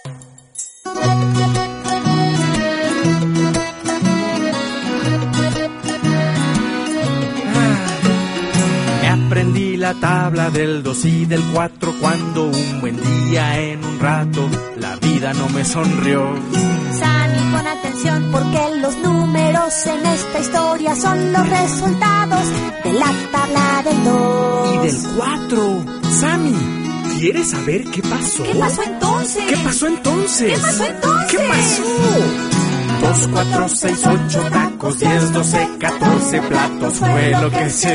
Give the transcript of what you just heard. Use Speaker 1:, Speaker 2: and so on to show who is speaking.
Speaker 1: Aprendí la tabla del 2 y del 4 cuando un buen día en un rato la vida no me sonrió.
Speaker 2: Sammy, pon atención porque los números en esta historia son los resultados de la tabla del 2
Speaker 1: y del 4. Sammy, ¿quieres saber qué pasó?
Speaker 2: ¿Qué pasó entonces?
Speaker 1: ¿Qué pasó entonces?
Speaker 2: ¿Qué pasó entonces?
Speaker 1: ¿Qué pasó? 2, 4, 6, 8 tacos, 10, 12, 14 platos fue lo que se